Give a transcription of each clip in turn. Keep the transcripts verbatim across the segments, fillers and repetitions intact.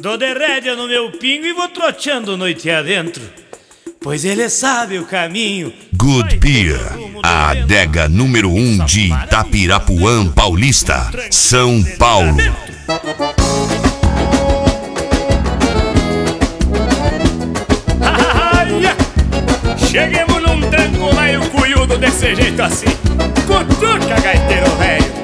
Dou de rédea no meu pingo e vou troteando noite adentro, pois ele sabe o caminho. Good Beer, a adega número um de Itapirapuã Paulista, São Paulo. Cheguemos num tranco lá e o cunhudo desse jeito assim. Cutuca, gaiteiro velho.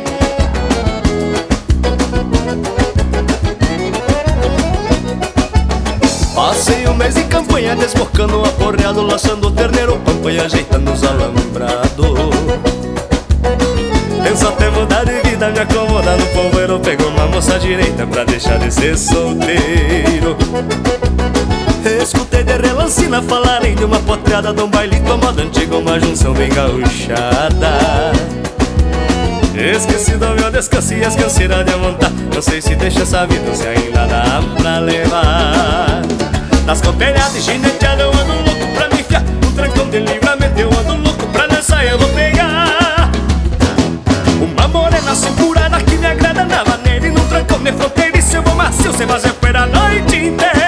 Passei um mês em campanha, desbocando o aporreado, laçando o terneiro, pampa e ajeitando os alambrados. Penso até mudar de vida, me acomodar no povoeiro, pego uma moça direita pra deixar de ser solteiro. Escutei de relancina falarem de uma potreada, de um bailito, moda antiga, uma junção bem gauchada. Esqueci do meu descanso e as canseiras de montar, não sei se deixa essa vida ou se ainda dá pra levar. Nas camperiadas e gineteadas eu ando louco pra me enfiar, no trancão de livramento eu ando louco pra dançar, eu vou pegar uma morena cinturada que me agrada na maneira, e no trancão de fronteiriço eu vou macio, sem fazer poeira a noite inteira.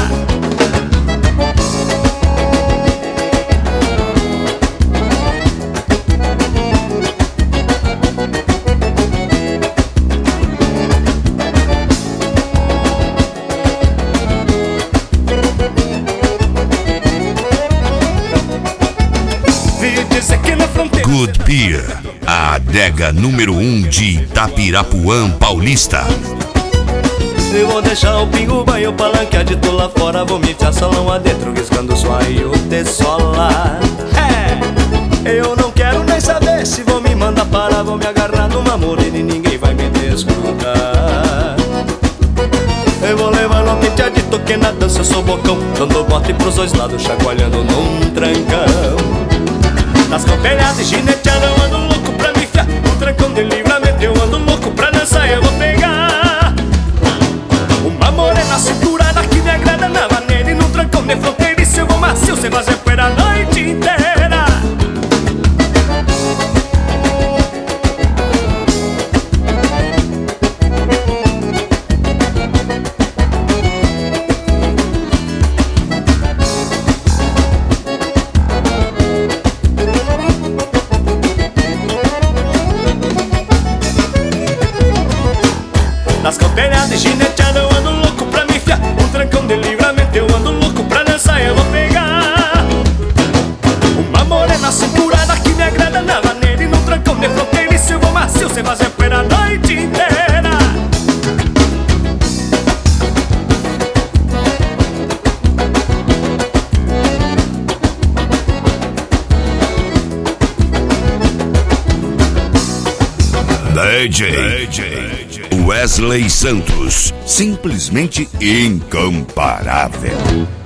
Good Beer, a adega número um de Itapirapuã Paulista. Eu vou deixar o pingo banho palanqueado lá fora, vou me enfiar salão adentro, riscando só aí o tessola. É, eu não quero nem saber se vou me mandar parar, vou me agarrar numa morena e ninguém vai me desgrudar. Eu vou levar no penteadito que na dança eu sou bocão, dando bote pros dois lados, chacoalhando num trancão. Nas camperiadas e gineteadas eu ando louco pra me enfiar, no trancão de livramento eu ando louco pra dançar, eu vou pegar uma morena cinturada que me agrada na maneira, e no trancão de fronteiriço eu vou macio, sem fazer poeira a noite inteira. Nas camperiadas e gineteadas eu ando louco pra me enfiar, no trancão de livramento eu ando louco pra dançar, eu vou pegar uma morena cinturada que me agrada na maneira, e no trancão de fronteiriço eu vou macio, sem fazer poeira a noite inteira. D J, D J Wesley Santos, simplesmente incomparável.